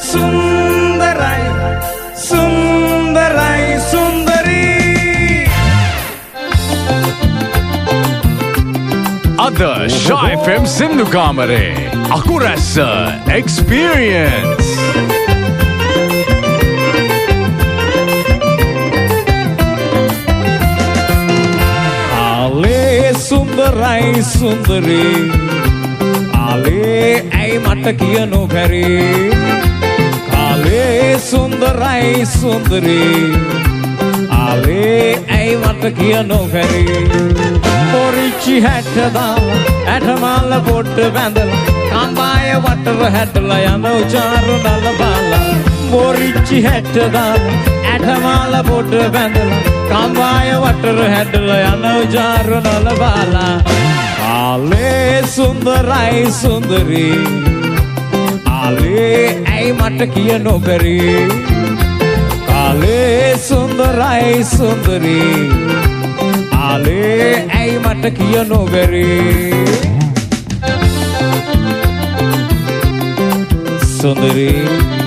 සුන්දරයි සුන්දරයි සුන්දරී අද ෂා FM සින්දු කාමරේ අකුරැස්ස එක්ස්පීරියන්ස් ආලේ සුන්දරයි සුන්දරී ආලේ ඇයි මට කියනු බැරි ආලේ සුන්දරයි සුන්දරී ආලේ ඇයි මට කියනු බැරි පොරිච්චි හැට දාලා ඇටමල්ල පොට්ට බැඳලා කම්බාය වටර හැටලා යන උචාරු නල බාලා පොරිච්චි හැට දාලා ඇටමල්ල පොට්ට බැඳලා කම්බාය වටර හැටලා යන උචාරු නල බාලා ආලේ සුන්දරයි සුන්දරී ආලේ ඇයි මට කියනු බැරි ආලේ සුන්දරයි සුන්දරී ආලේ ඇයි මට කියනු බැරි සුන්දරී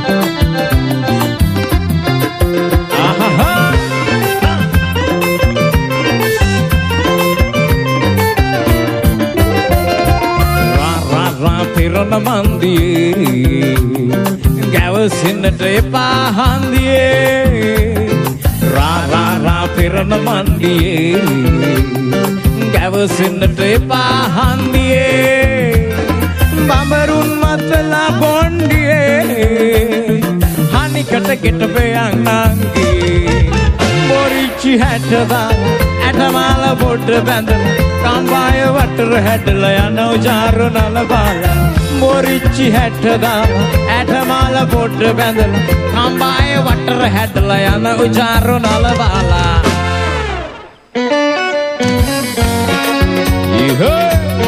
පිරණ මන්දියේ ගැවසින්නට එපා හන්දියේ රා පිරණ මන්දියේ ගැවසින්නට එපා හන්දියේ බඹරුන් මතලා බොණ්ඩියේ හනිකට ගෙට පෙයන් නංගී බොරිච්චි හැටදා ඇටමාල පොඩ බැඳලා කම්බාය වටර හැටලා යන උජාරු නල බාලා බොරිච්චි හැටදා ඇටමාල පොඩ බැඳලා කම්බාය වටර හැටලා යන උජාරු නල බාලා ඊහෝ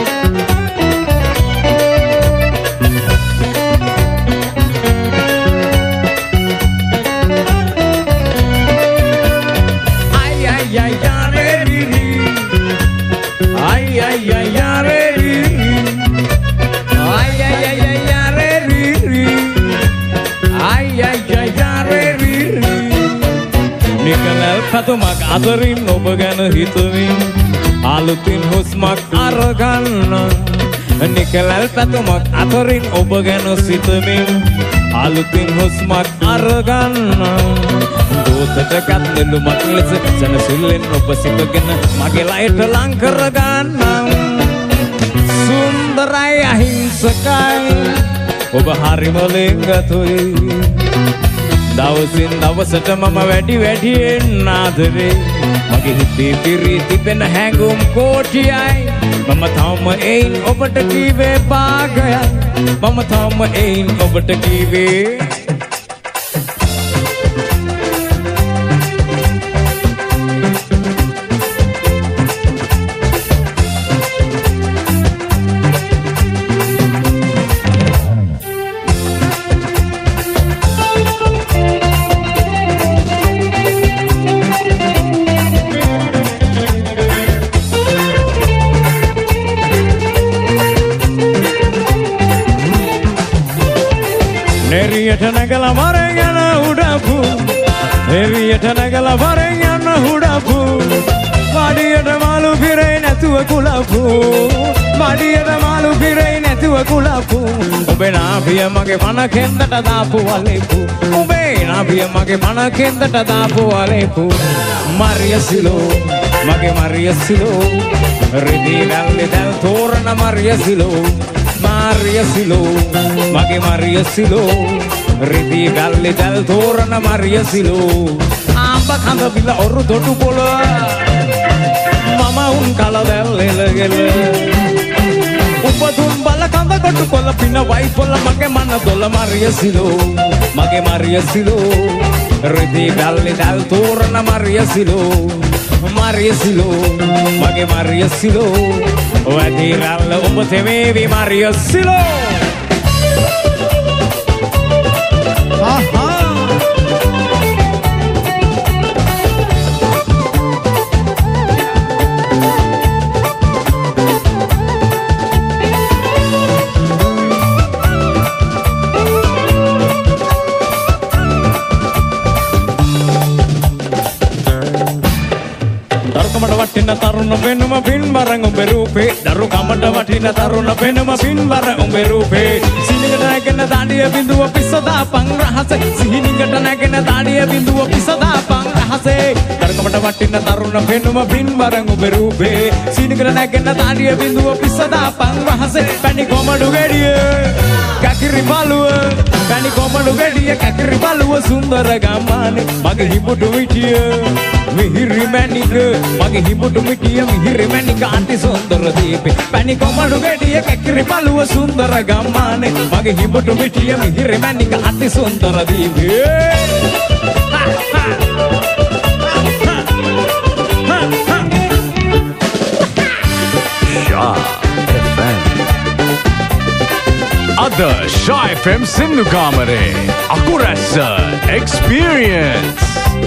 පතුමක් අතරින් ඔබ ගැන හිතමින් අලුතින් හුස්මක් අරගන්න නිකලල් පැතුමක් අතරින් ඔබ ගැන සිතමින් අලුතින් හුස්මක් අරගන්න දෝතට ගත්නෙළුමක් ලෙස සනසුල්ලෙන් ඔබ සිතගෙන මගේ ලයට ලං කරගන්නම් සුන්දරයි අහිංසකයි ඔබ හරිම ලෙන්ගතුයි දවසින් දවසට මම වැඩියෙන් ආදරේ මගේ හිතේ පිරී තිබෙන හැඟුම් කෝටියයි මම තාම එයින් ඔබට කීවේ භාගයයි මම තාම එයින් ඔබට කීවේ එරියට නැගලා වරෙන් යන උඩපු එරියට නැගලා වරෙන් යන උඩපු මඩියට මාළු පිරේ නැතුව කුලපු මඩියට මාළු පිරේ නැතුව කුලපු ඔබේ නාභිය මගේ මන කෙන්දට දාපු වලෙපු ඔබේ නාභිය මගේ මන කෙන්දට දාපු වලෙපු මරිය සිලෝ මගේ මරිය සිලෝ රිදී වැල්ලේ දැල් තෝරන මරිය සිලෝ Maria Silo, mage Maria Silo, රිදී ගල්ලේ දැල් තෝරන Maria Silo, ආඹ කඳ බිල ඔරු දොඩු පොළ, මම උන් කල දැල් එලගෙල, උපදුන් බල කඳ කොටු කොළ පින වයි පොළ මගේ මන දොල Maria Silo, mage Maria Silo, රිදී ගල්ලේ දැල් තෝරන Maria Silo, Maria Silo, mage Maria Silo. Wedi rall ඔබ තෙමේවි Maria Silo වටින තරුණ වෙනුම පින්බරන් උඹේ රූපේ දරු කමට වටින තරුණ වෙනුම පින්බර උඹේ රූපේ සිහිනකට නැගෙන දාඩිය බිඳුව පිස්සදාපන් රහසේ සිහිනකට නැගෙන දාඩිය බිඳුව පිස්සදාපන් රහසේ දරු කමට වටින තරුණ වෙනුම පින්බරන් උඹේ රූපේ සිහිනකට නැගෙන දාඩිය බිඳුව පිස්සදාපන් රහසේ පැණි කොමඩු ගෙඩිය කකිරි බලුව පැණි කොමඩු ගෙඩිය කකිරි බලුව සුන්දර ගම්මානේ මගේ හිමුඩු මිටිය මිහිරි මැණික මගේ හිමුඩු මිටිය මිහිරි මැණික අති සුන්දර දීපේ පැණි කොමඩු ගෙඩිය කකිරි බලුව සුන්දර ගම්මානේ මගේ හිමුඩු මිටිය මිහිරි මැණික අති සුන්දර දීපේ Ada Shy FM Sindhu Kamare Akurasa Experience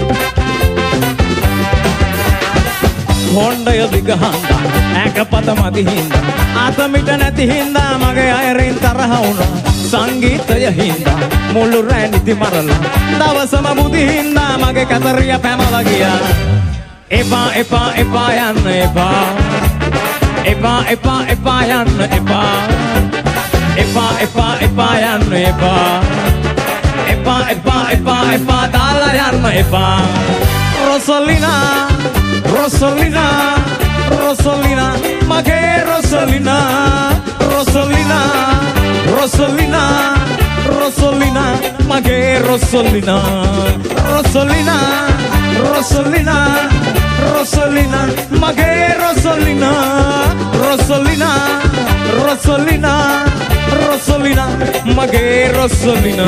හොණ්ඩය දිග හන්දා ඇකපත මදි හින්දා අතමිට නැති හින්දා මගේ අයරින් තරහ වුණා සංගීතය හින්දා මුළු රෑ නිදි මරලා දවසම බුදි හින්දා මගේ කතරිය පැනලා ගියා එපා එපා එපා යන්න එපා එපා එපා එපා යන්න එපා එපා එපා එපා යන්න එපා එපා එපා එපා එපා දාලා යන්න එපා Rosalina Rosalina Rosalina මගේ Rosalina Rosalina Rosalina Rosalina මගේ Rosalina Rosalina Rosalina Rosalina මගේ Rosalina Rosalina Rosalina Rosalina මගේ Rosalina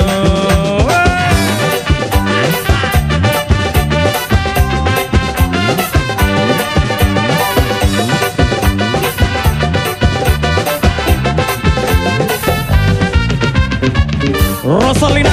Rosalina